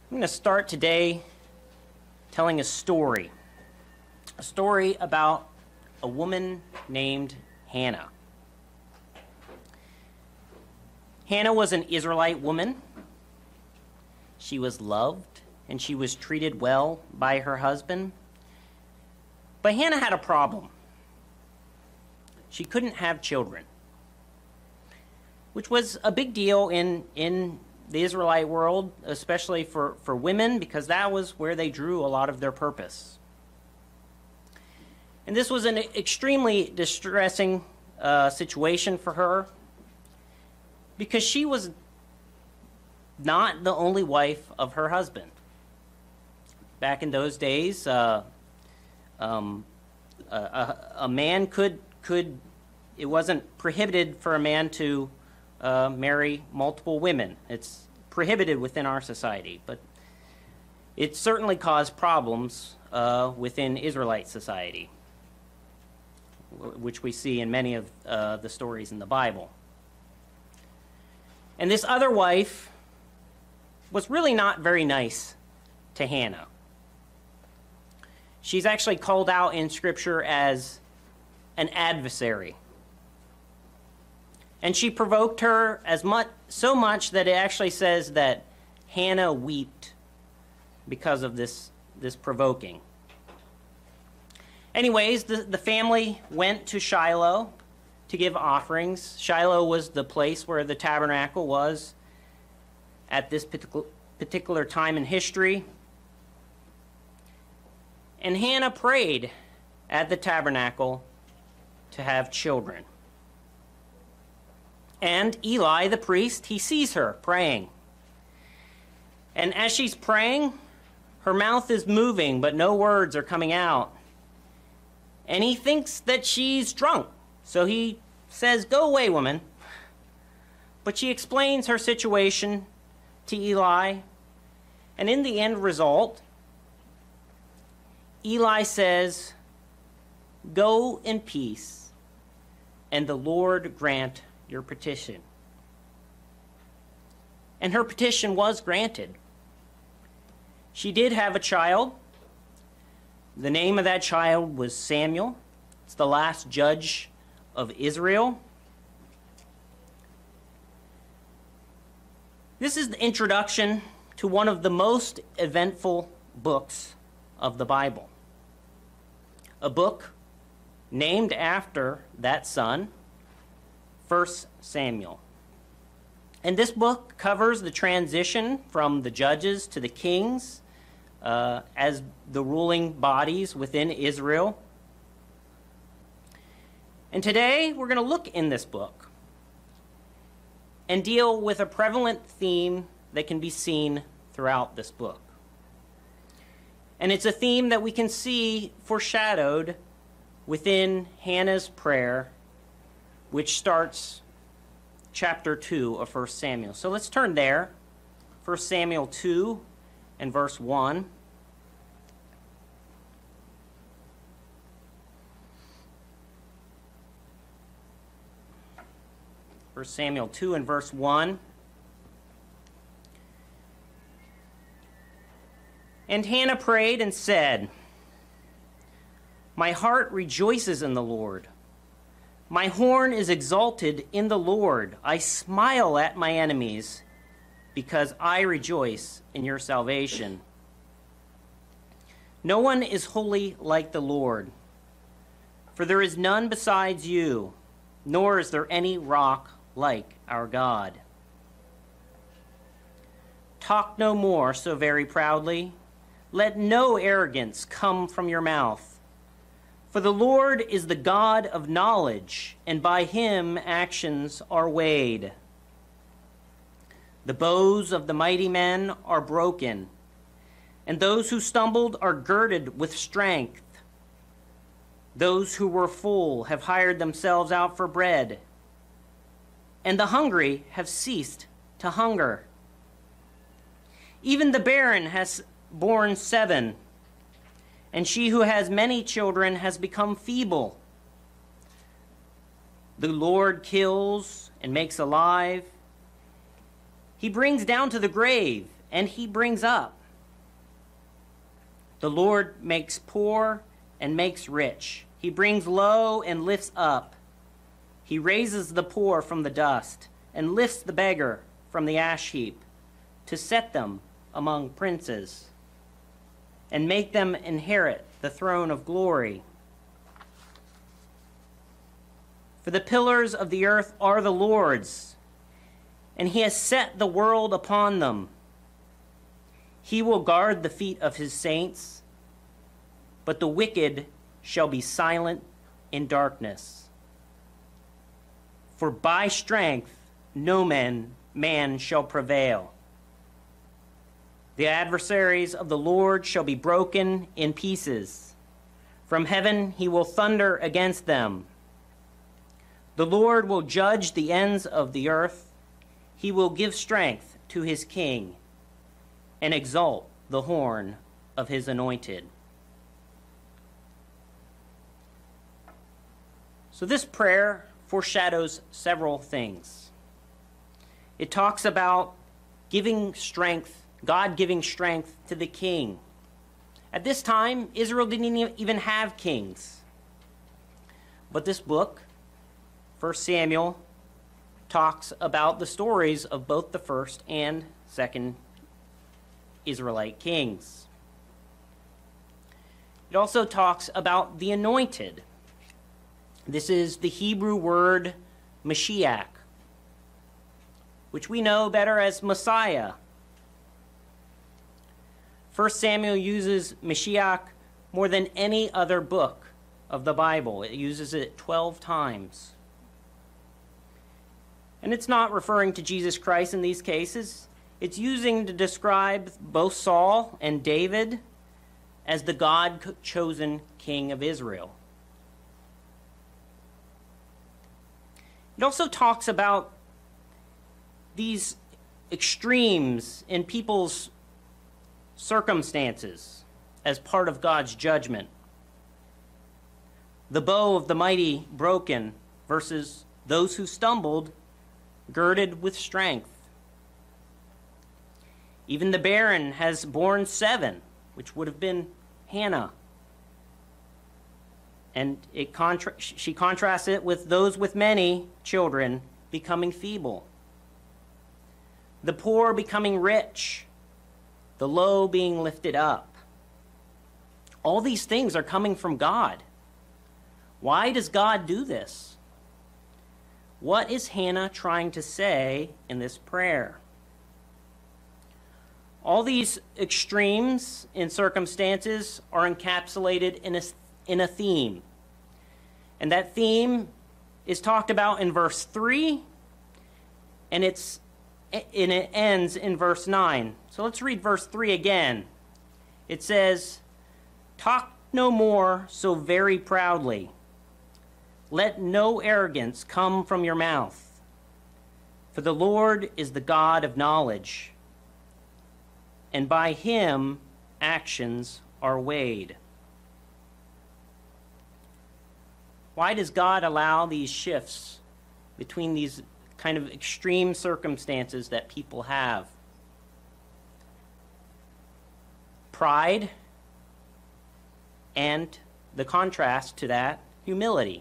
I'm going to start today telling a story about a woman named Hannah. Hannah was an Israelite woman. She was loved and she was treated well by her husband. But Hannah had a problem. She couldn't have children, which was a big deal in the Israelite world, especially for women, because that was where they drew a lot of their purpose. And this was an extremely distressing situation for her, because she was not the only wife of her husband. Back in those days, a man could it wasn't prohibited for a man to marry multiple women. It's prohibited within our society, but it certainly caused problems within Israelite society, which we see in many of the stories in the Bible. And this other wife was really not very nice to Hannah. She's actually called out in Scripture as an adversary. And she provoked her so much that it actually says that Hannah wept because of this provoking. Anyways, the family went to Shiloh to give offerings. Shiloh was the place where the tabernacle was at this particular time in history. And Hannah prayed at the tabernacle to have children. And Eli, the priest, he sees her praying. And as she's praying, her mouth is moving, but no words are coming out. And he thinks that she's drunk. So he says, "Go away, woman." But she explains her situation to Eli. And in the end result, Eli says, "Go in peace, and the Lord grant your petition." And her petition was granted. She did have a child. The name of that child was Samuel. It's the last judge of Israel. This is the introduction to one of the most eventful books of the Bible. A book named after that son, 1 Samuel. And this book covers the transition from the judges to the kings as the ruling bodies within Israel. And today we're going to look in this book and deal with a prevalent theme that can be seen throughout this book. And it's a theme that we can see foreshadowed within Hannah's prayer, which starts chapter 2 of 1 Samuel. So let's turn there. 1 Samuel 2 and verse 1. First Samuel 2 and verse 1. And Hannah prayed and said, "My heart rejoices in the Lord. My horn is exalted in the Lord. I smile at my enemies because I rejoice in your salvation. No one is holy like the Lord, for there is none besides you, nor is there any rock like our God. Talk no more so very proudly. Let no arrogance come from your mouth. For the Lord is the God of knowledge, and by him actions are weighed. The bows of the mighty men are broken, and those who stumbled are girded with strength. Those who were full have hired themselves out for bread, and the hungry have ceased to hunger. Even the barren has borne 7, and she who has many children has become feeble. The Lord kills and makes alive. He brings down to the grave and he brings up. The Lord makes poor and makes rich. He brings low and lifts up. He raises the poor from the dust and lifts the beggar from the ash heap, to set them among princes and make them inherit the throne of glory. For the pillars of the earth are the Lord's, and he has set the world upon them. He will guard the feet of his saints, but the wicked shall be silent in darkness. For by strength no man shall prevail. The adversaries of the Lord shall be broken in pieces. From heaven he will thunder against them. The Lord will judge the ends of the earth. He will give strength to his king and exalt the horn of his anointed. So this prayer foreshadows several things. It talks about giving strength, God giving strength to the king. At this time, Israel didn't even have kings. But this book, 1 Samuel, talks about the stories of both the first and second Israelite kings. It also talks about the anointed. This is the Hebrew word Mashiach, which we know better as Messiah. 1 Samuel uses Mashiach more than any other book of the Bible. It uses it 12 times. And it's not referring to Jesus Christ in these cases. It's using to describe both Saul and David as the God-chosen king of Israel. It also talks about these extremes in people's circumstances as part of God's judgment. The bow of the mighty broken versus those who stumbled girded with strength. Even the barren has borne 7, which would have been Hannah. And she contrasts it with those with many children becoming feeble. The poor becoming rich. The low being lifted up. All these things are coming from God. Why does God do this? What is Hannah trying to say in this prayer? All these extremes in circumstances are encapsulated in a theme. And that theme is talked about in verse 3, and it ends in verse 9. So let's read verse 3 again. It says, "Talk no more so very proudly. Let no arrogance come from your mouth. For the Lord is the God of knowledge, and by him actions are weighed." Why does God allow these shifts between these kind of extreme circumstances that people have? Pride, and the contrast to that, humility.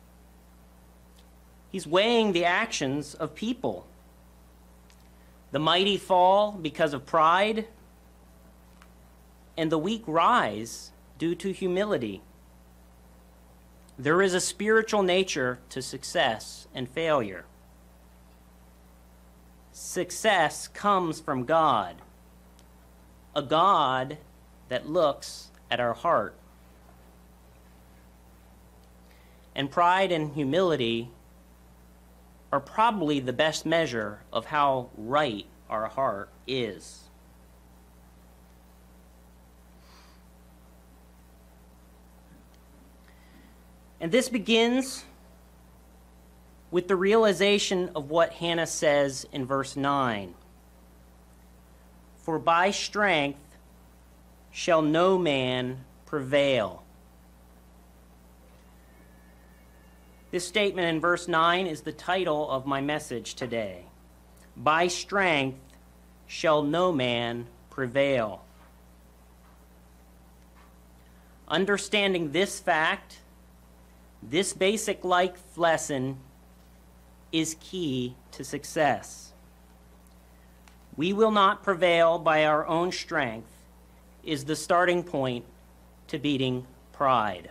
He's weighing the actions of people. The mighty fall because of pride, and the weak rise due to humility. There is a spiritual nature to success and failure. Success comes from God, a God that looks at our heart. And pride and humility are probably the best measure of how right our heart is. And this begins with the realization of what Hannah says in verse 9. "For by strength shall no man prevail." This statement in verse 9 is the title of my message today. By strength shall no man prevail. Understanding this fact, this basic life lesson, is key to success. We will not prevail by our own strength is the starting point to beating pride.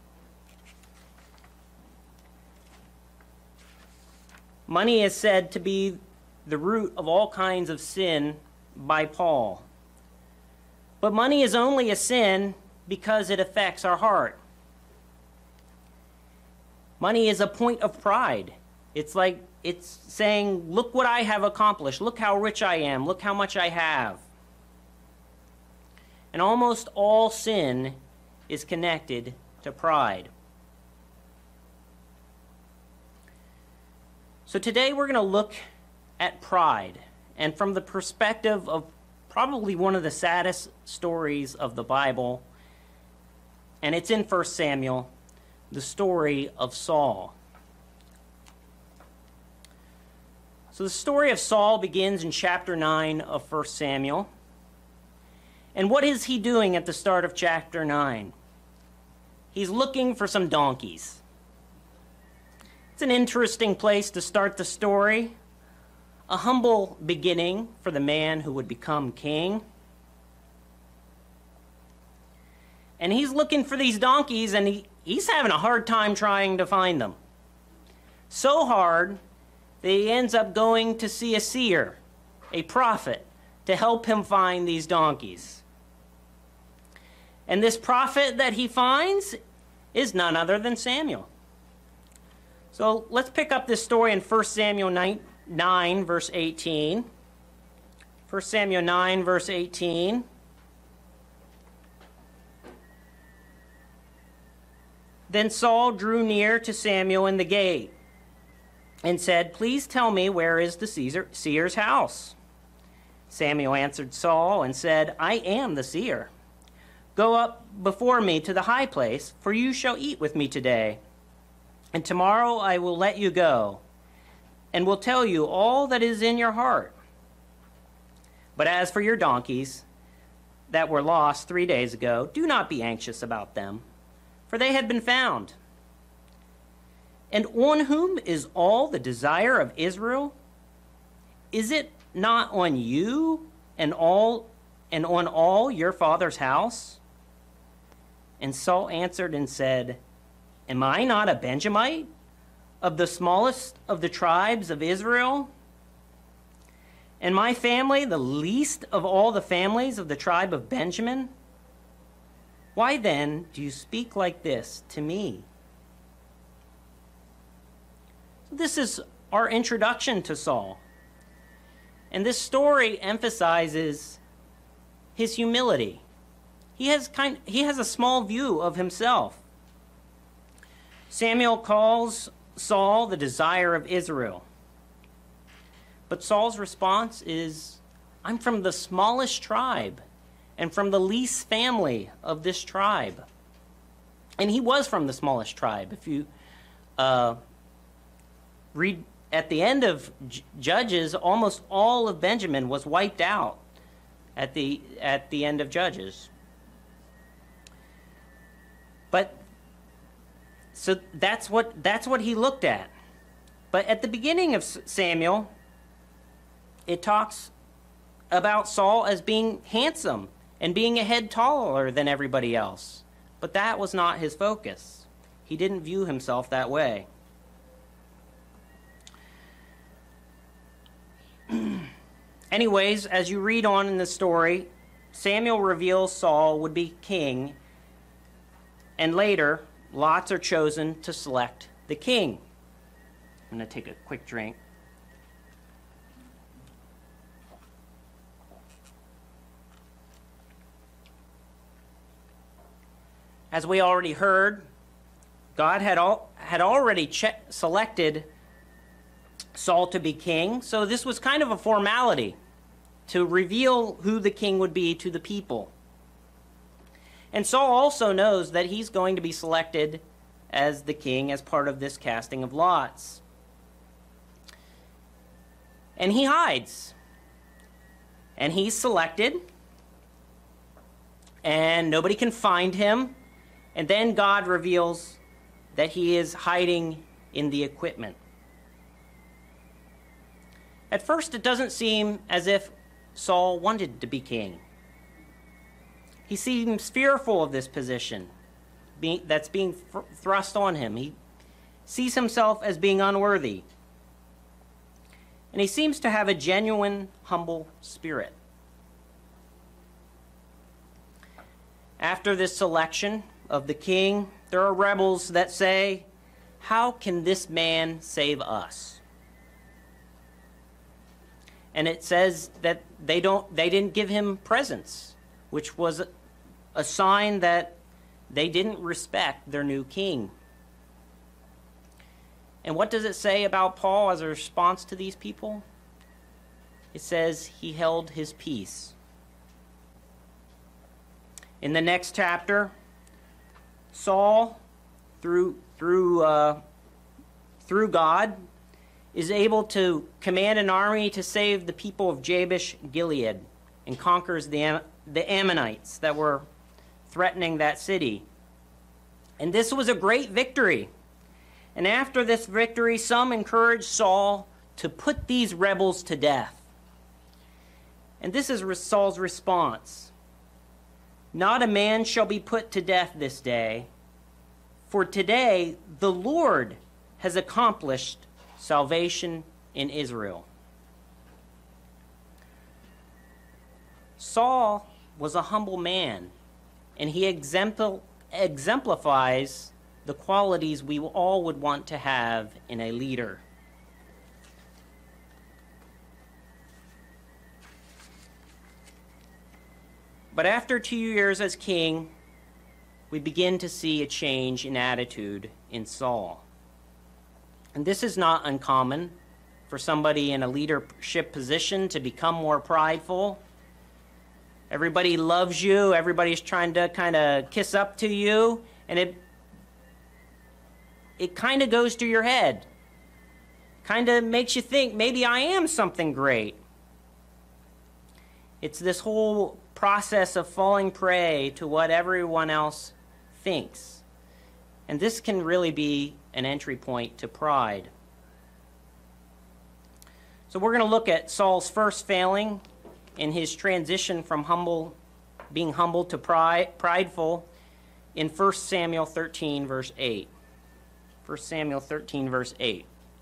Money is said to be the root of all kinds of sin by Paul. But money is only a sin because it affects our heart. Money is a point of pride. It's saying, look what I have accomplished. Look how rich I am. Look how much I have. And almost all sin is connected to pride. So today we're going to look at pride, and from the perspective of probably one of the saddest stories of the Bible, and it's in 1 Samuel, the story of Saul. So the story of Saul begins in chapter 9 of 1 Samuel. And what is he doing at the start of chapter 9? He's looking for some donkeys. It's an interesting place to start the story. A humble beginning for the man who would become king. And he's looking for these donkeys, and he's having a hard time trying to find them. So hard that he ends up going to see a seer, a prophet, to help him find these donkeys. And this prophet that he finds is none other than Samuel. So let's pick up this story in 1 Samuel 9 verse 18. 1 Samuel 9, verse 18. Then Saul drew near to Samuel in the gate and said, "Please tell me, where is the seer's house?" Samuel answered Saul and said, "I am the seer. Go up before me to the high place, for you shall eat with me today. And tomorrow I will let you go, and will tell you all that is in your heart. But as for your donkeys that were lost 3 days ago, do not be anxious about them, for they have been found. And on whom is all the desire of Israel? Is it not on you and on all your father's house?" And Saul answered and said, "Am I not a Benjamite, of the smallest of the tribes of Israel? And my family the least of all the families of the tribe of Benjamin? Why then do you speak like this to me?" This is our introduction to Saul. And this story emphasizes his humility. He has a small view of himself. Samuel calls Saul the desire of Israel. But Saul's response is, "I'm from the smallest tribe and from the least family of this tribe." And he was from the smallest tribe. If you read at the end of Judges, almost all of Benjamin was wiped out at the end of Judges. But so that's what he looked at. But at the beginning of Samuel, it talks about Saul as being handsome and being a head taller than everybody else. But that was not his focus. He didn't view himself that way. Anyways, as you read on in the story, Samuel reveals Saul would be king, and later, lots are chosen to select the king. I'm going to take a quick drink. As we already heard, God had already selected Saul to be king, so this was kind of a formality to reveal who the king would be to the people. And Saul also knows that he's going to be selected as the king as part of this casting of lots. And he hides. And he's selected, and nobody can find him. And then God reveals that he is hiding in the equipment. At first, it doesn't seem as if Saul wanted to be king. He seems fearful of this position that's being thrust on him. He sees himself as being unworthy. And he seems to have a genuine, humble spirit. After this selection of the king, there are rebels that say, "How can this man save us?" And it says that they didn't give him presents, which was a sign that they didn't respect their new king. And what does it say about Paul as a response to these people? It says he held his peace. In the next chapter, Saul, through God, is able to command an army to save the people of Jabesh Gilead and conquers the Ammonites that were threatening that city. And this was a great victory. And after this victory, some encouraged Saul to put these rebels to death. And this is Saul's response. "Not a man shall be put to death this day, for today the Lord has accomplished salvation in Israel." Saul was a humble man, and he exemplifies the qualities we all would want to have in a leader. But after 2 years as king, we begin to see a change in attitude in Saul. And this is not uncommon for somebody in a leadership position to become more prideful. Everybody loves you, everybody's trying to kind of kiss up to you, and it kind of goes to your head. Kind of makes you think, maybe I am something great. It's this whole process of falling prey to what everyone else thinks. And this can really be an entry point to pride. So we're going to look at Saul's first failing in his transition from being humble to prideful in 1 Samuel 13, verse 8. 1 Samuel 13, verse 8.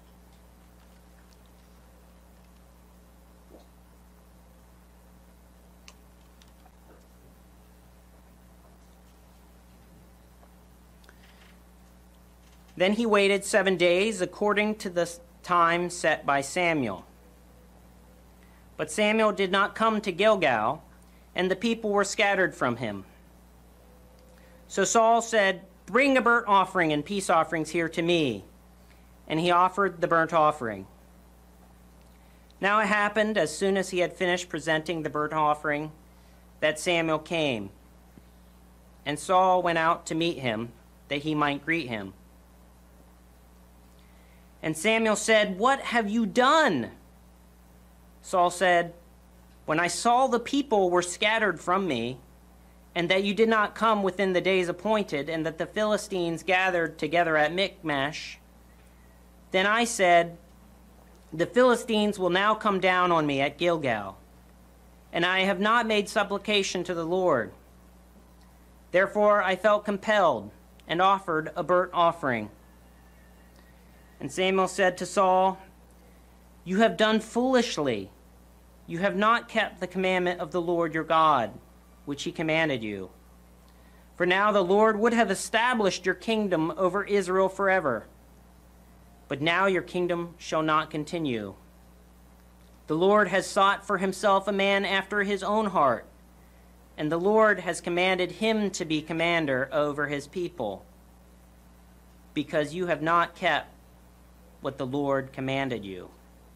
Then he waited 7 days according to the time set by Samuel. But Samuel did not come to Gilgal, and the people were scattered from him. So Saul said, "Bring a burnt offering and peace offerings here to me." And he offered the burnt offering. Now it happened, as soon as he had finished presenting the burnt offering, that Samuel came. And Saul went out to meet him, that he might greet him. And Samuel said, "What have you done?" Saul said, "When I saw the people were scattered from me, and that you did not come within the days appointed, and that the Philistines gathered together at Michmash, then I said, the Philistines will now come down on me at Gilgal, and I have not made supplication to the Lord. Therefore I felt compelled, and offered a burnt offering." And Samuel said to Saul, "You have done foolishly. You have not kept the commandment of the Lord your God, which he commanded you. For now the Lord would have established your kingdom over Israel forever. But now your kingdom shall not continue. The Lord has sought for himself a man after his own heart, and the Lord has commanded him to be commander over his people, because you have not kept what the Lord commanded you."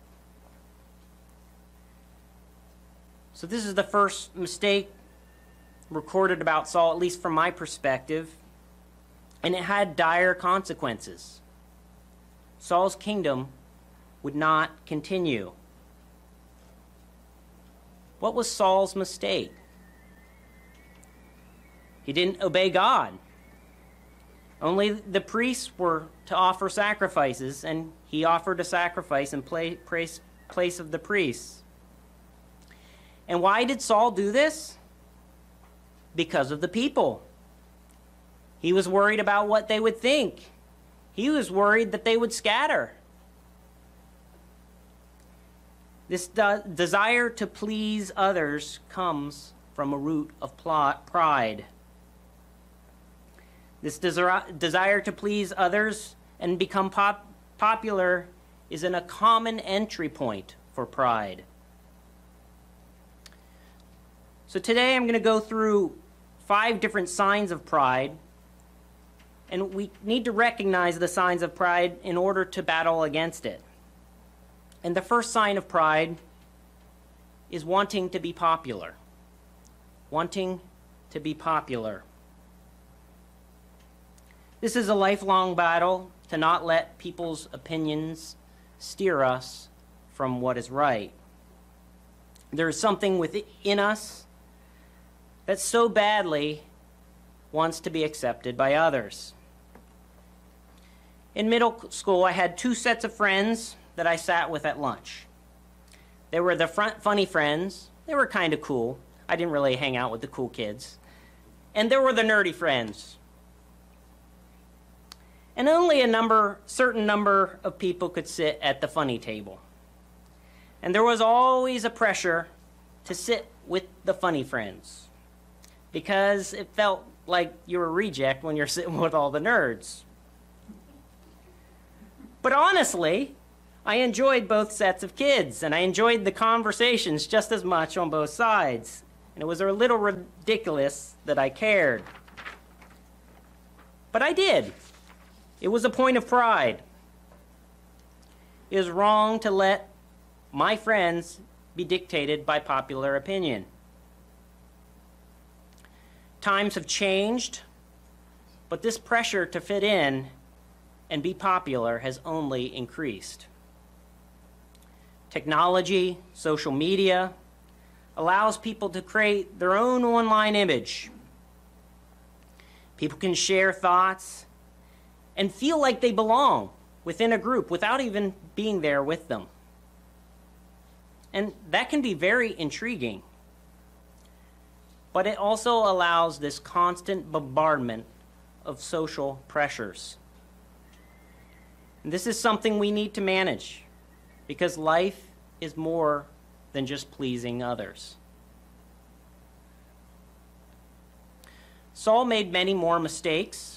So this is the first mistake recorded about Saul, at least from my perspective, and it had dire consequences. Saul's kingdom would not continue. What was Saul's mistake? He didn't obey God. Only the priests were to offer sacrifices, and he offered a sacrifice in place of the priests. And why did Saul do this? Because of the people. He was worried about what they would think. He was worried that they would scatter. This desire to please others comes from a root of pride. This desire to please others and become popular is a common entry point for pride. So today I'm going to go through 5 different signs of pride, and we need to recognize the signs of pride in order to battle against it. And the first sign of pride is wanting to be popular. Wanting to be popular. This is a lifelong battle to not let people's opinions steer us from what is right. There is something within us that so badly wants to be accepted by others. In middle school, I had 2 sets of friends that I sat with at lunch. They were the funny friends. They were kind of cool. I didn't really hang out with the cool kids. And there were the nerdy friends. And only a certain number of people could sit at the funny table. And there was always a pressure to sit with the funny friends, because it felt like you were a reject when you're sitting with all the nerds. But honestly, I enjoyed both sets of kids, and I enjoyed the conversations just as much on both sides. And it was a little ridiculous that I cared. But I did. It was a point of pride. It was wrong to let my friends be dictated by popular opinion. Times have changed, but this pressure to fit in and be popular has only increased. Technology, social media, allows people to create their own online image. People can share thoughts and feel like they belong within a group without even being there with them. And that can be very intriguing. But it also allows this constant bombardment of social pressures. And this is something we need to manage, because life is more than just pleasing others. Saul made many more mistakes.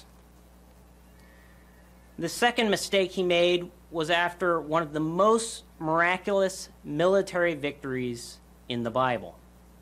The second mistake he made was after one of the most miraculous military victories in the Bible.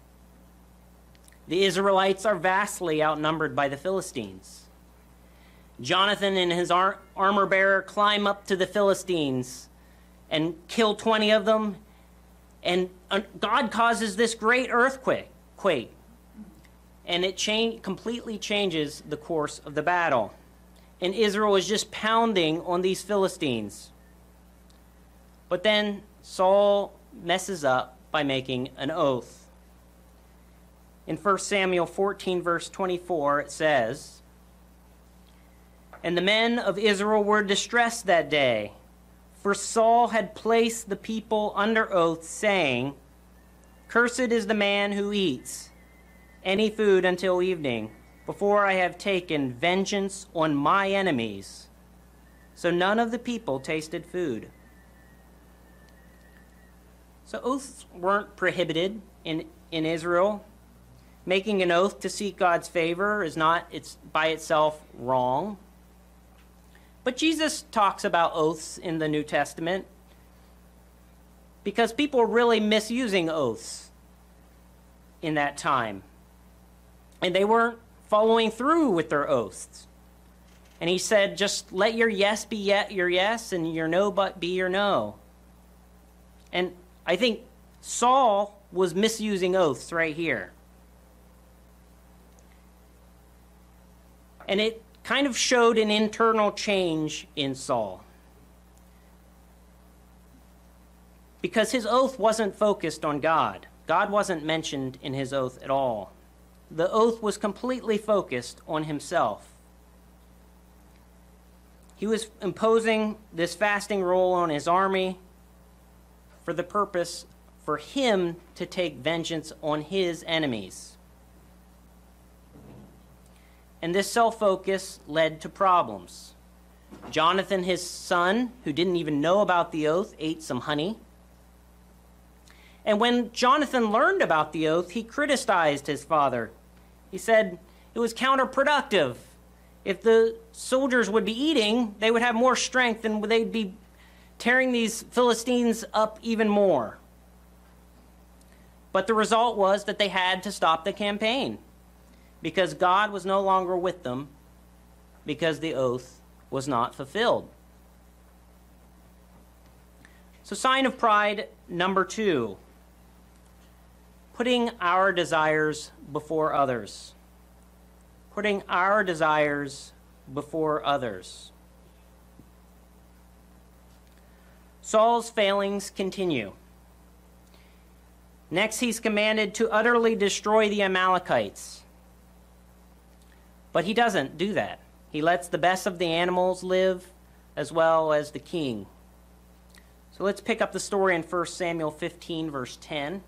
The Israelites are vastly outnumbered by the Philistines. Jonathan and his armor bearer climb up to the Philistines and kill 20 of them, and God causes this great earthquake, and it completely changes the course of the battle. And Israel is just pounding on these Philistines. But then Saul messes up by making an oath. In 1 Samuel 14, verse 24, it says, "And the men of Israel were distressed that day, for Saul had placed the people under oath, saying, 'Cursed is the man who eats any food until evening, before I have taken vengeance on my enemies.' So none of the people tasted food." So oaths weren't prohibited in Israel. Making an oath to seek God's favor is not by itself wrong. But Jesus talks about oaths in the New Testament because people were really misusing oaths in that time. And they weren't following through with their oaths. And he said, just let your yes be your yes and your no but be your no. And I think Saul was misusing oaths right here. And it kind of showed an internal change in Saul, because his oath wasn't focused on God. God wasn't mentioned in his oath at all. The oath was completely focused on himself. He was imposing this fasting rule on his army for the purpose for him to take vengeance on his enemies. And this self-focus led to problems. Jonathan, his son, who didn't even know about the oath, ate some honey. And when Jonathan learned about the oath, he criticized his father. He said it was counterproductive. If the soldiers would be eating, they would have more strength and they'd be tearing these Philistines up even more. But the result was that they had to stop the campaign because God was no longer with them because the oath was not fulfilled. So sign of pride number 2, putting our desires before others. Putting our desires before others. Saul's failings continue. Next, he's commanded to utterly destroy the Amalekites. But he doesn't do that. He lets the best of the animals live as well as the king. So let's pick up the story in 1 Samuel 15, verse 10.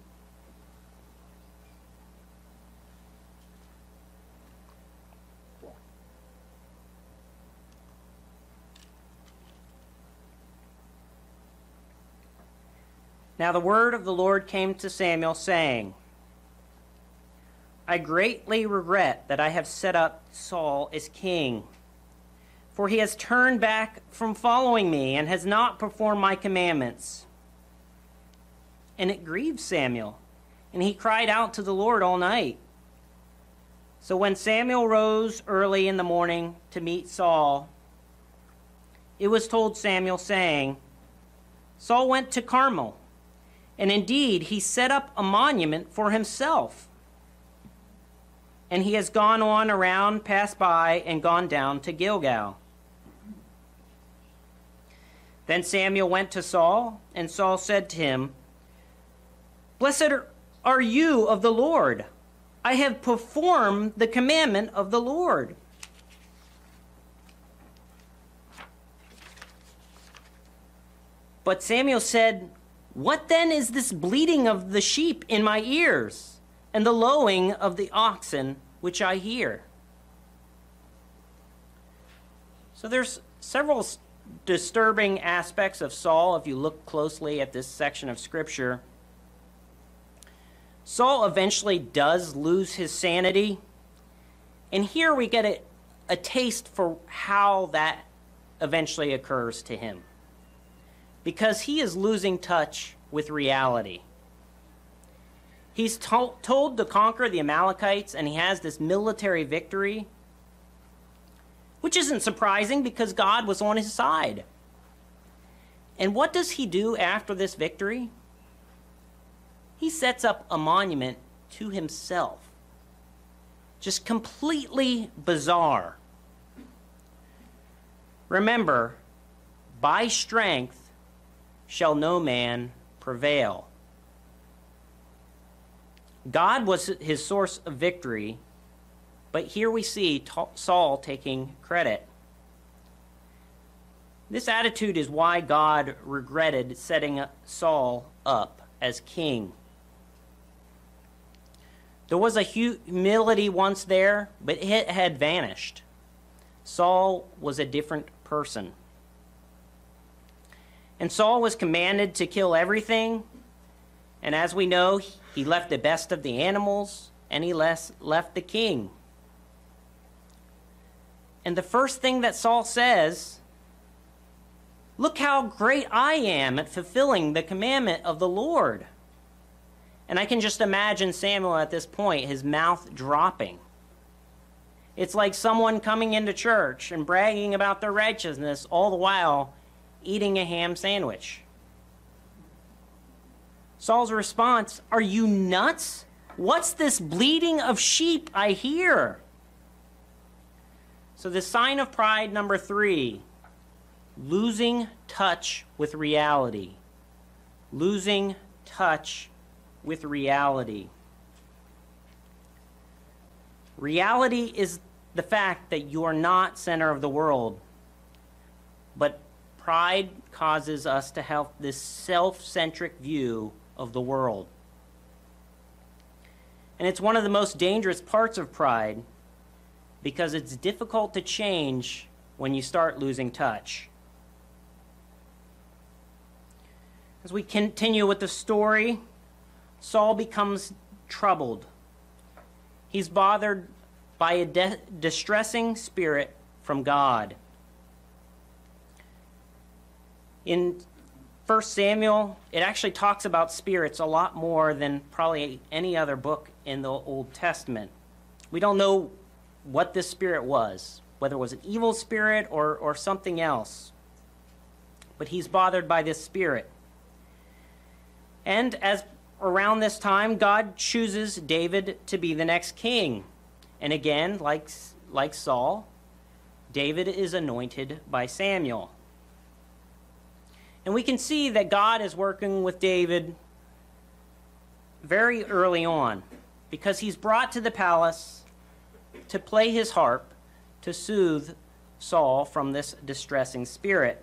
Now the word of the Lord came to Samuel, saying, I greatly regret that I have set up Saul as king, for he has turned back from following me and has not performed my commandments. And it grieved Samuel, and he cried out to the Lord all night. So when Samuel rose early in the morning to meet Saul, it was told Samuel, saying, Saul went to Carmel, and indeed he set up a monument for himself. And he has gone on around, passed by, and gone down to Gilgal. Then Samuel went to Saul, and Saul said to him, Blessed are you of the Lord. I have performed the commandment of the Lord. But Samuel said, What then is this bleating of the sheep in my ears, and the lowing of the oxen which I hear? So there's several disturbing aspects of Saul if you look closely at this section of Scripture. Saul eventually does lose his sanity, and here we get a taste for how that eventually occurs to him. Because he is losing touch with reality. He's told to conquer the Amalekites, and he has this military victory, which isn't surprising because God was on his side. And what does he do after this victory? He sets up a monument to himself. Just completely bizarre. Remember, by strength shall no man prevail. God was his source of victory, but here we see Saul taking credit. This attitude is why God regretted setting Saul up as king. There was a humility once there, but it had vanished. Saul was a different person. And Saul was commanded to kill everything. And as we know, he left the best of the animals, and he left the king. And the first thing that Saul says, look how great I am at fulfilling the commandment of the Lord. And I can just imagine Samuel at this point, his mouth dropping. It's like someone coming into church and bragging about their righteousness, all the while eating a ham sandwich. Saul's response, are you nuts? What's this bleating of sheep I hear? So the sign of pride number 3, losing touch with reality. Losing touch with reality. Reality is the fact that you are not center of the world, but pride causes us to have this self-centric view of the world. And it's one of the most dangerous parts of pride because it's difficult to change when you start losing touch. As we continue with the story, Saul becomes troubled. He's bothered by a distressing spirit from God. In 1 Samuel, it actually talks about spirits a lot more than probably any other book in the Old Testament. We don't know what this spirit was, whether it was an evil spirit or something else. But he's bothered by this spirit. And as around this time, God chooses David to be the next king. And again, like Saul, David is anointed by Samuel. And we can see that God is working with David very early on because he's brought to the palace to play his harp to soothe Saul from this distressing spirit.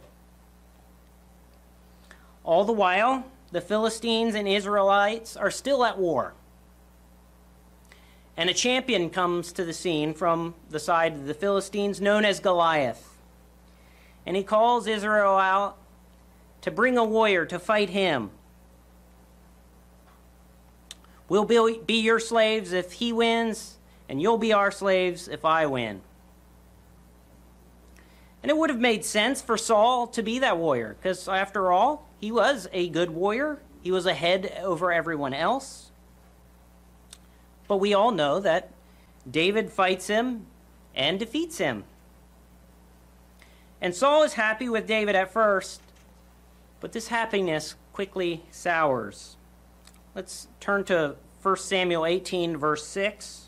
All the while, the Philistines and Israelites are still at war. And a champion comes to the scene from the side of the Philistines known as Goliath. And he calls Israel out to bring a warrior to fight him. We'll be your slaves if he wins, and you'll be our slaves if I win. And it would have made sense for Saul to be that warrior, because after all, he was a good warrior. He was ahead over everyone else. But we all know that David fights him and defeats him. And Saul is happy with David at first, but this happiness quickly sours. Let's turn to 1 Samuel 18, verse 6.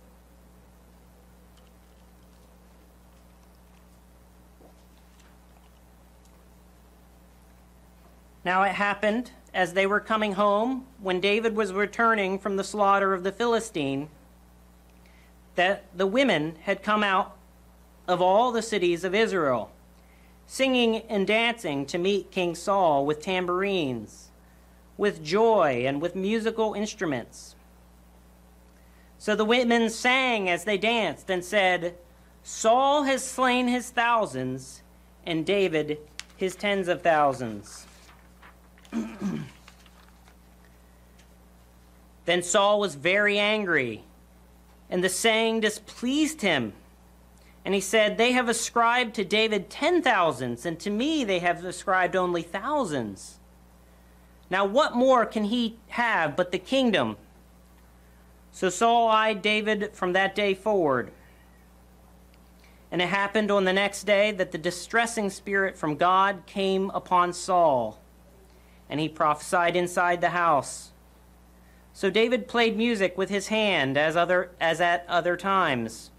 Now it happened, as they were coming home, when David was returning from the slaughter of the Philistine, that the women had come out of all the cities of Israel, singing and dancing to meet King Saul with tambourines, with joy, and with musical instruments. So the women sang as they danced and said, Saul has slain his thousands, and David his tens of thousands. Then Saul was very angry, and the saying displeased him. And he said, they have ascribed to David 10,000s, and to me they have ascribed only thousands. Now what more can he have but the kingdom? So Saul eyed David from that day forward. And it happened on the next day that the distressing spirit from God came upon Saul, and he prophesied inside the house. So David played music with his hand as at other times.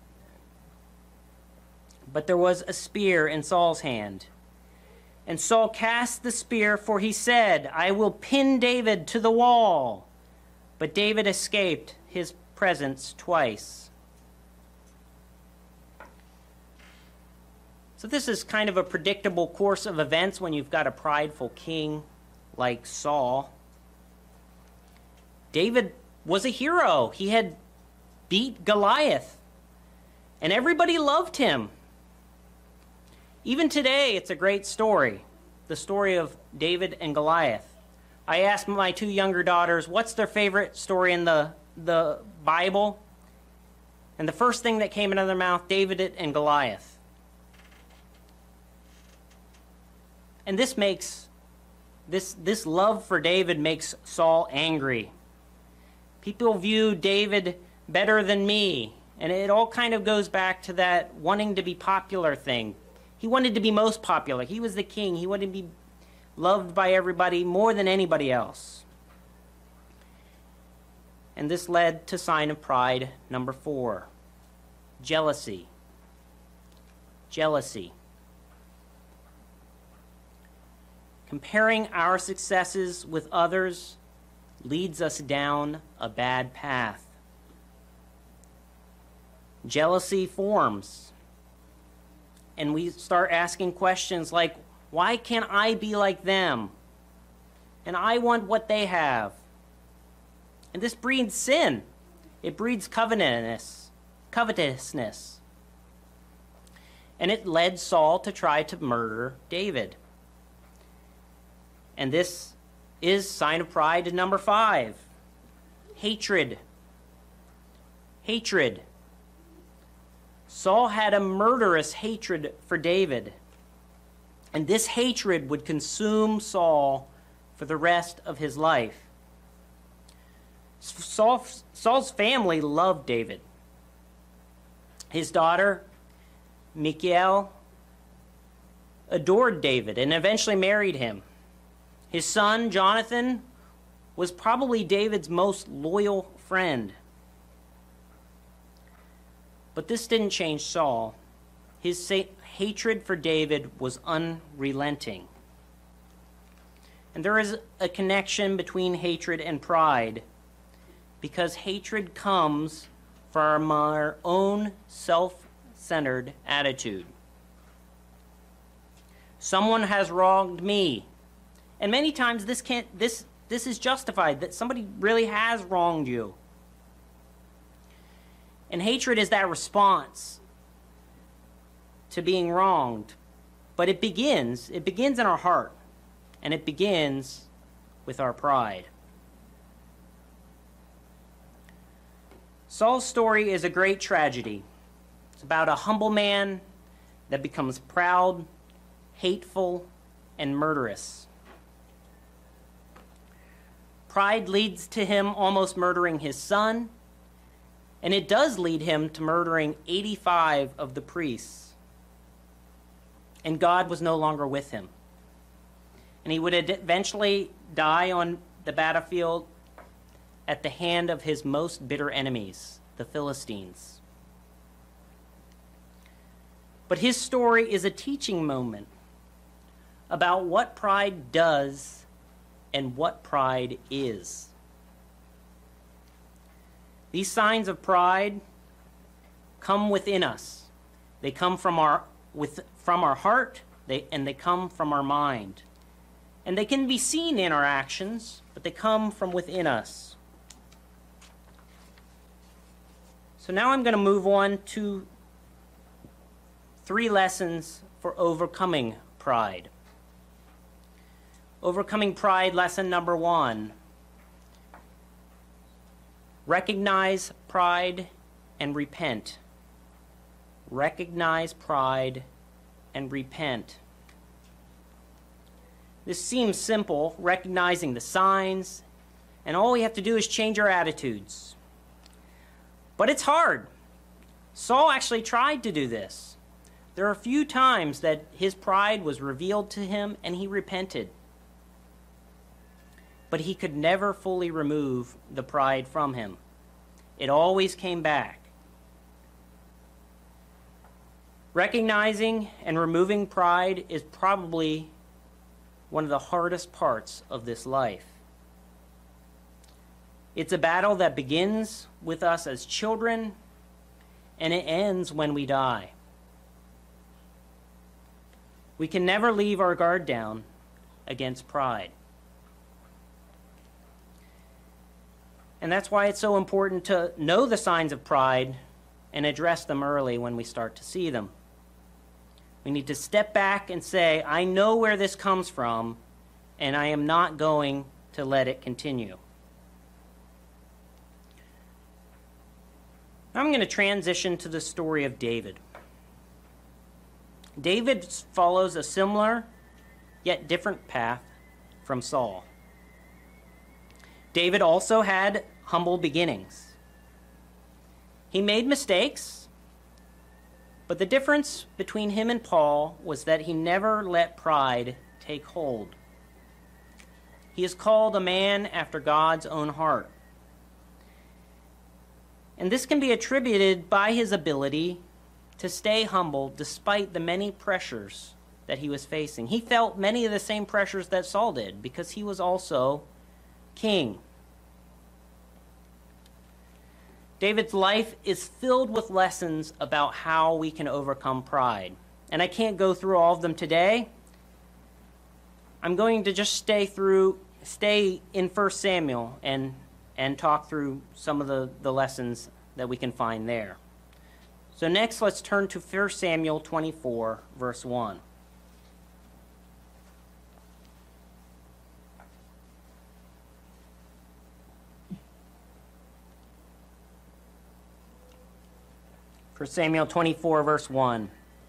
But there was a spear in Saul's hand. And Saul cast the spear, for he said, I will pin David to the wall. But David escaped his presence twice. So this is kind of a predictable course of events when you've got a prideful king like Saul. David was a hero. He had beat Goliath, and everybody loved him. Even today, it's a great story, the story of David and Goliath. I asked my two younger daughters, what's their favorite story in the Bible? And the first thing that came out of their mouth, David and Goliath. And this love for David makes Saul angry. People view David better than me. And it all kind of goes back to that wanting to be popular thing. He wanted to be most popular. He was the king. He wanted to be loved by everybody more than anybody else. And this led to sign of pride number 4. Jealousy. Jealousy. Comparing our successes with others leads us down a bad path. Jealousy forms, and we start asking questions like, why can't I be like them? And I want what they have. And this breeds sin. It breeds covetousness. And it led Saul to try to murder David. And this is sign of pride number 5. Hatred. Hatred. Saul had a murderous hatred for David. And this hatred would consume Saul for the rest of his life. Saul's family loved David. His daughter, Michal, adored David and eventually married him. His son, Jonathan, was probably David's most loyal friend. But this didn't change Saul. His hatred for David was unrelenting. And there is a connection between hatred and pride, because hatred comes from our own self-centered attitude. Someone has wronged me. And many times this is justified, that somebody really has wronged you. And hatred is that response to being wronged. But it begins in our heart, and it begins with our pride. Saul's story is a great tragedy. It's about a humble man that becomes proud, hateful, and murderous. Pride leads to him almost murdering his son, and it does lead him to murdering 85 of the priests. And God was no longer with him. And he would eventually die on the battlefield at the hand of his most bitter enemies, the Philistines. But his story is a teaching moment about what pride does and what pride is. These signs of pride come within us. They come from our heart, and they come from our mind. And they can be seen in our actions, but they come from within us. So now I'm going to move on to 3 lessons for overcoming pride. Overcoming pride, lesson number 1. Recognize pride and repent. Recognize pride and repent. This seems simple, recognizing the signs, and all we have to do is change our attitudes. But it's hard. Saul actually tried to do this. There are a few times that his pride was revealed to him and he repented. But he could never fully remove the pride from him. It always came back. Recognizing and removing pride is probably one of the hardest parts of this life. It's a battle that begins with us as children, and it ends when we die. We can never leave our guard down against pride. And that's why it's so important to know the signs of pride and address them early when we start to see them. We need to step back and say, I know where this comes from, and I am not going to let it continue. Now I'm going to transition to the story of David. David follows a similar yet different path from Saul. David also had humble beginnings. He made mistakes, but the difference between him and Paul was that he never let pride take hold. He is called a man after God's own heart. And this can be attributed by his ability to stay humble despite the many pressures that he was facing. He felt many of the same pressures that Saul did because he was also king. David's life is filled with lessons about how we can overcome pride. And I can't go through all of them today. I'm going to just stay in 1 Samuel and talk through some of the lessons that we can find there. So next, let's turn to 1 Samuel 24, verse 1. For Samuel 24, verse 1.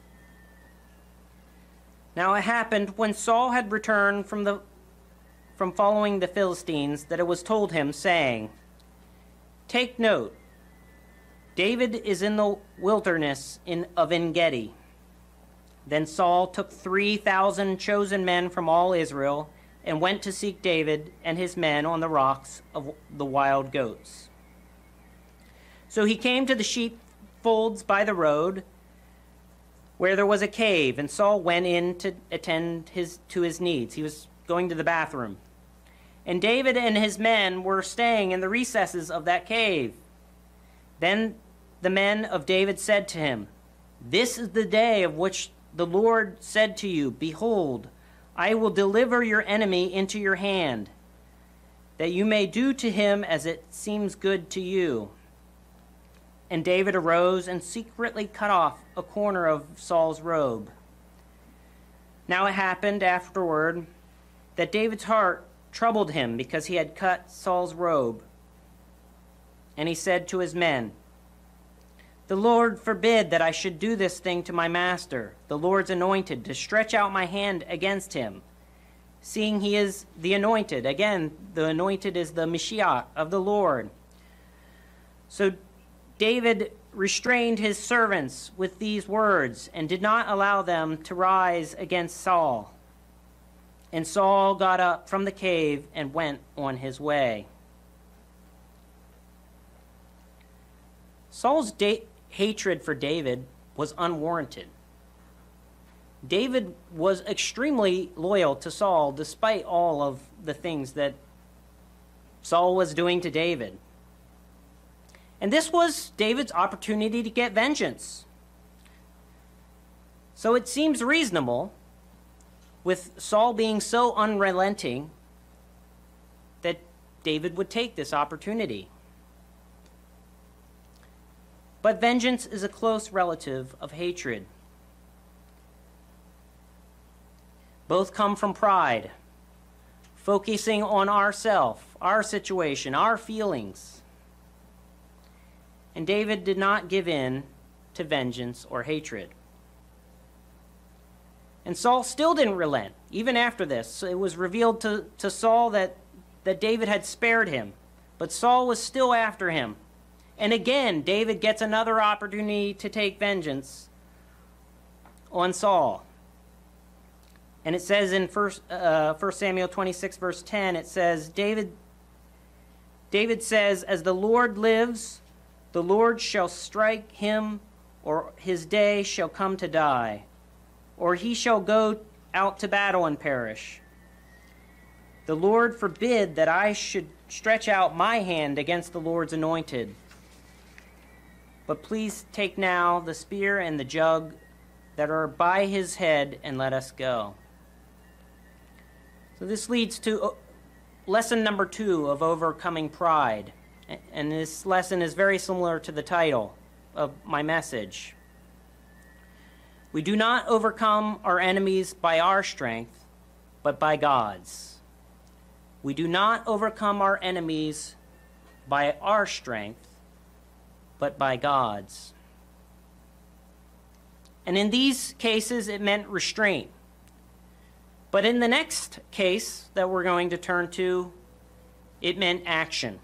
Now it happened when Saul had returned from following the Philistines that it was told him, saying, "Take note, David is in the wilderness of En-gedi." Then Saul took 3,000 chosen men from all Israel and went to seek David and his men on the rocks of the wild goats. So he came to the sheepfolds by the road, where there was a cave, and Saul went in to attend to his needs. He was going to the bathroom. And David and his men were staying in the recesses of that cave. Then the men of David said to him, "This is the day of which the Lord said to you, Behold, I will deliver your enemy into your hand, that you may do to him as it seems good to you." And David arose and secretly cut off a corner of Saul's robe. Now it happened afterward that David's heart troubled him because he had cut Saul's robe. And he said to his men, "The Lord forbid that I should do this thing to my master, the Lord's anointed, to stretch out my hand against him, seeing he is the anointed." Again, the anointed is the Mashiach of the Lord. So David restrained his servants with these words and did not allow them to rise against Saul. And Saul got up from the cave and went on his way. Saul's hatred for David was unwarranted. David was extremely loyal to Saul despite all of the things that Saul was doing to David. And this was David's opportunity to get vengeance. So it seems reasonable, with Saul being so unrelenting, that David would take this opportunity. But vengeance is a close relative of hatred. Both come from pride, focusing on ourself, our situation, our feelings. And David did not give in to vengeance or hatred. And Saul still didn't relent, even after this. It was revealed to Saul that David had spared him, but Saul was still after him. And again, David gets another opportunity to take vengeance on Saul. And it says in 1 Samuel 26, verse 10, it says, David says, "As the Lord lives, the Lord shall strike him, or his day shall come to die, or he shall go out to battle and perish. The Lord forbid that I should stretch out my hand against the Lord's anointed. But please take now the spear and the jug that are by his head, and let us go." So this leads to lesson number 2 of overcoming pride. And this lesson is very similar to the title of my message. We do not overcome our enemies by our strength, but by God's. We do not overcome our enemies by our strength, but by God's. And in these cases, it meant restraint. But in the next case that we're going to turn to, it meant action.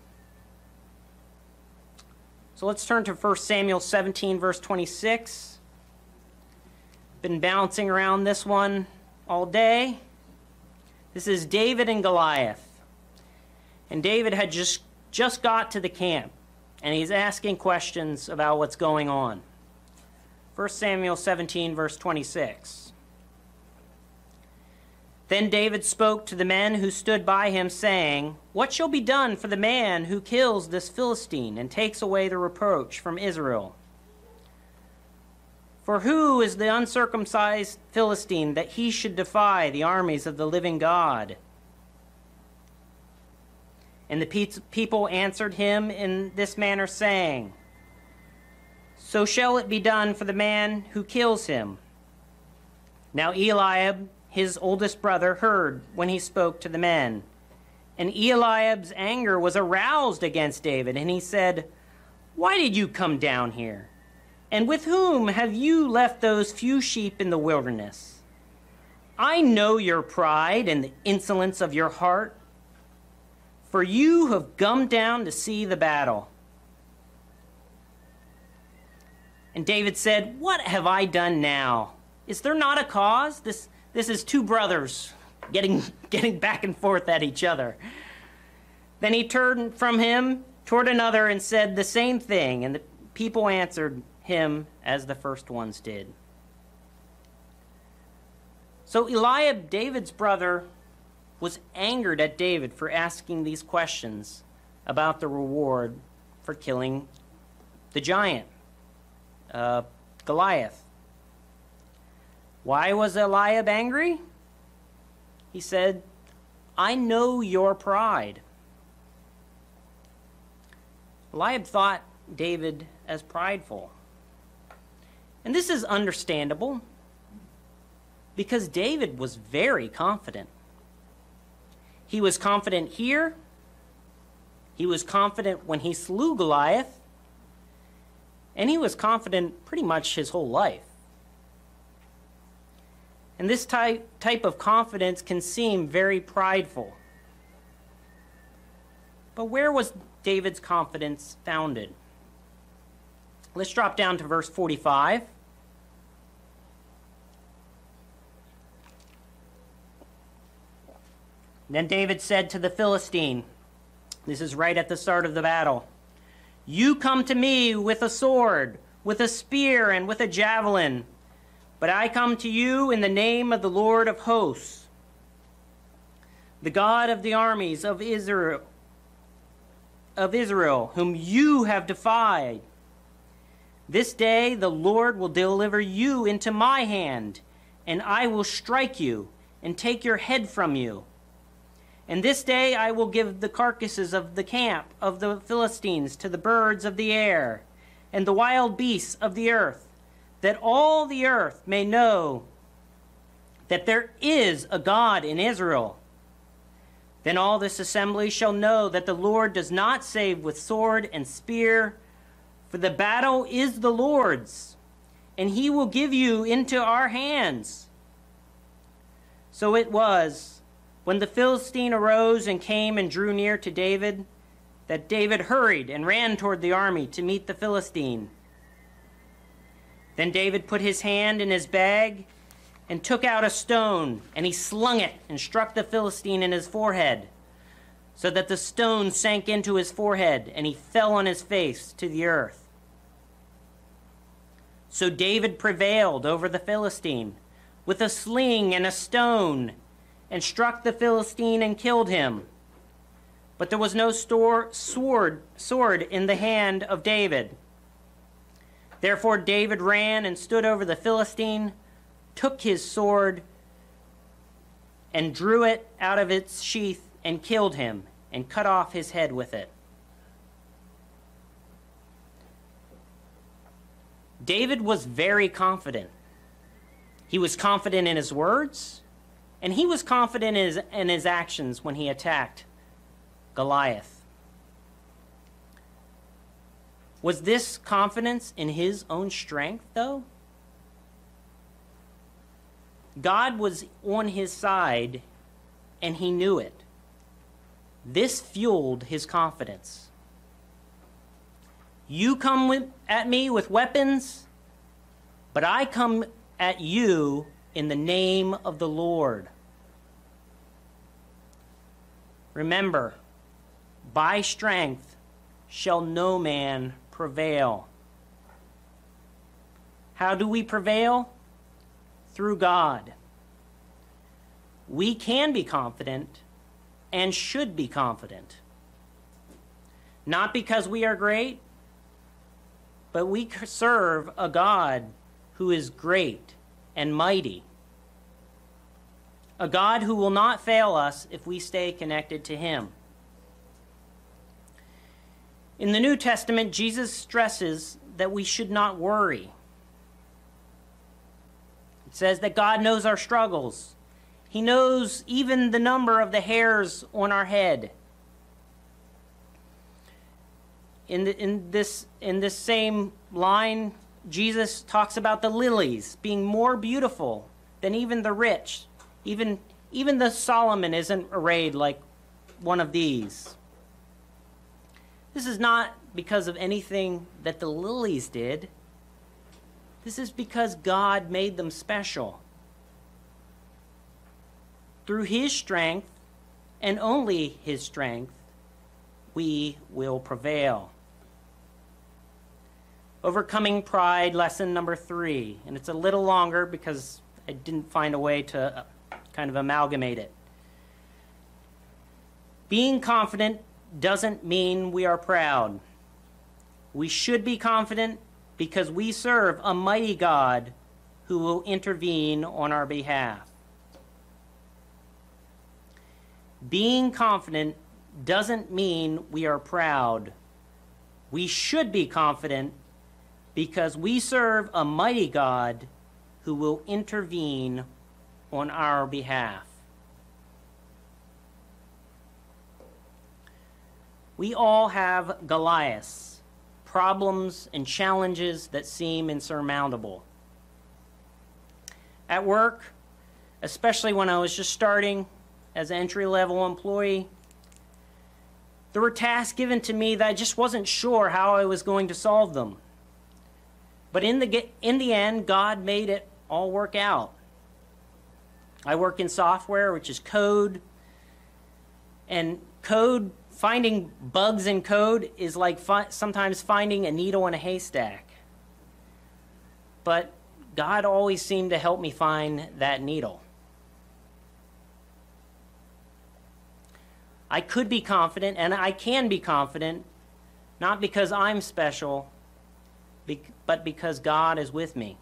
So let's turn to 1 Samuel 17, verse 26. Been bouncing around this one all day. This is David and Goliath. And David had just got to the camp, and he's asking questions about what's going on. 1 Samuel 17, verse 26. Then David spoke to the men who stood by him, saying, "What shall be done for the man who kills this Philistine and takes away the reproach from Israel? For who is the uncircumcised Philistine that he should defy the armies of the living God?" And the people answered him in this manner, saying, "So shall it be done for the man who kills him." Now Eliab, his oldest brother, heard when he spoke to the men. And Eliab's anger was aroused against David, and he said, "Why did you come down here? And with whom have you left those few sheep in the wilderness? I know your pride and the insolence of your heart, for you have come down to see the battle." And David said, "What have I done now? Is there not a cause?" This is two brothers getting back and forth at each other. Then he turned from him toward another and said the same thing, and the people answered him as the first ones did. So Eliab, David's brother, was angered at David for asking these questions about the reward for killing the giant, Goliath. Why was Eliab angry? He said, "I know your pride." Eliab thought David as prideful. And this is understandable because David was very confident. He was confident here. He was confident when he slew Goliath. And he was confident pretty much his whole life. And this type of confidence can seem very prideful. But where was David's confidence founded? Let's drop down to verse 45. Then David said to the Philistine, this is right at the start of the battle, "You come to me with a sword, with a spear, and with a javelin, but I come to you in the name of the Lord of hosts, the God of the armies of Israel, whom you have defied. This day the Lord will deliver you into my hand, and I will strike you and take your head from you. And this day I will give the carcasses of the camp of the Philistines to the birds of the air and the wild beasts of the earth, that all the earth may know that there is a God in Israel. Then all this assembly shall know that the Lord does not save with sword and spear, for the battle is the Lord's, and he will give you into our hands." So it was, when the Philistine arose and came and drew near to David, that David hurried and ran toward the army to meet the Philistine. Then David put his hand in his bag and took out a stone, and he slung it and struck the Philistine in his forehead, so that the stone sank into his forehead, and he fell on his face to the earth. So David prevailed over the Philistine with a sling and a stone, and struck the Philistine and killed him. But there was no sword in the hand of David. Therefore David ran and stood over the Philistine, took his sword, and drew it out of its sheath, and killed him, and cut off his head with it. David was very confident. He was confident in his words, and he was confident in his actions when he attacked Goliath. Was this confidence in his own strength, though? God was on his side, and he knew it. This fueled his confidence. You come at me with weapons, but I come at you in the name of the Lord. Remember, by strength shall no man prevail. How do we prevail? Through God. we can be confident and should be confident. Not because we are great, but we serve a God who is great and mighty. A God who will not fail us if we stay connected to him. In the New Testament, Jesus stresses that we should not worry. It says that God knows our struggles. He knows even the number of the hairs on our head. In this same line, Jesus talks about the lilies being more beautiful than even the rich. Even the Solomon isn't arrayed like one of these. This is not because of anything that the lilies did. This is because God made them special. Through his strength, and only his strength, we will prevail. Overcoming pride, lesson number 3. And it's a little longer because I didn't find a way to kind of amalgamate it. Being confident doesn't mean we are proud. We should be confident because we serve a mighty God who will intervene on our behalf. Being confident doesn't mean we are proud. We should be confident because we serve a mighty God who will intervene on our behalf. We all have Goliaths, problems and challenges that seem insurmountable. At work, especially when I was just starting as an entry-level employee, there were tasks given to me that I just wasn't sure how I was going to solve them. But in the end, God made it all work out. I work in software, which is code, and finding bugs in code is like sometimes finding a needle in a haystack. But God always seemed to help me find that needle. I could be confident, and I can be confident, not because I'm special, but because God is with me.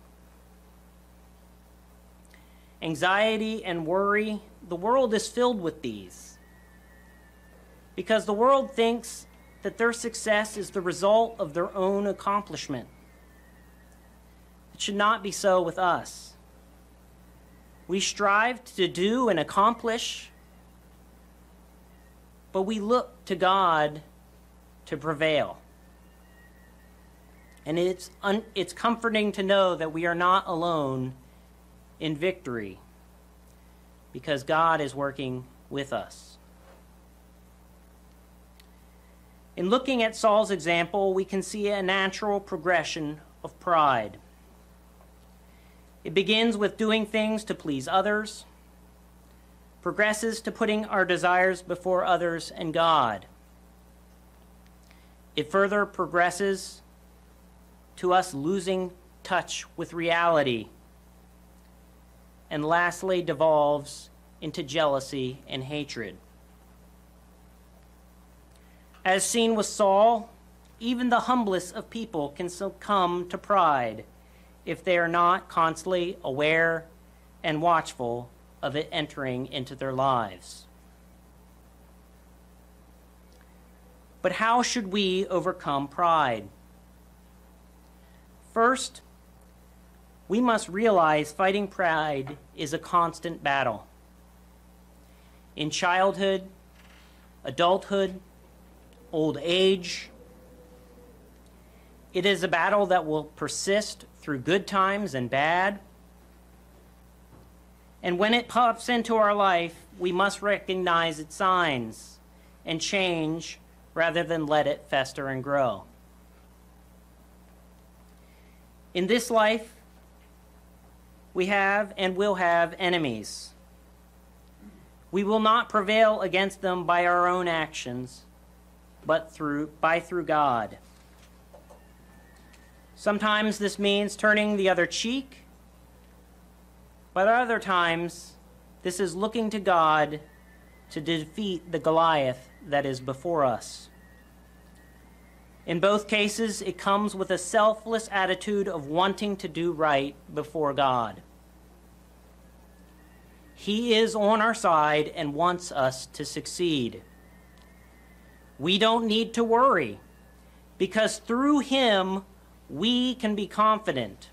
Anxiety and worry, the world is filled with these. Because the world thinks that their success is the result of their own accomplishment. It should not be so with us. We strive to do and accomplish, but we look to God to prevail. And it's comforting to know that we are not alone in victory, because God is working with us. In looking at Saul's example, we can see a natural progression of pride. It begins with doing things to please others, progresses to putting our desires before others and God. It further progresses to us losing touch with reality, and lastly devolves into jealousy and hatred. As seen with Saul, even the humblest of people can succumb to pride if they are not constantly aware and watchful of it entering into their lives. But how should we overcome pride? First, we must realize fighting pride is a constant battle. In childhood, adulthood, old age, it is a battle that will persist through good times and bad. And when it pops into our life, we must recognize its signs and change rather than let it fester and grow. In this life, we have and will have enemies. We will not prevail against them by our own actions, but through God. Sometimes this means turning the other cheek, but other times This is looking to God to defeat the Goliath that is before us. In both cases, it comes with a selfless attitude of wanting to do right before God. He is on our side and wants us to succeed. We don't need to worry, because through him we can be confident.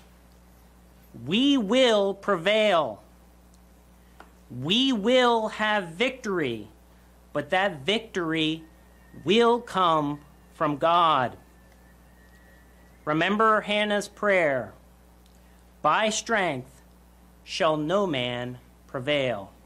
We will prevail. We will have victory, but that victory will come from God. Remember Hannah's prayer, "By strength shall no man prevail."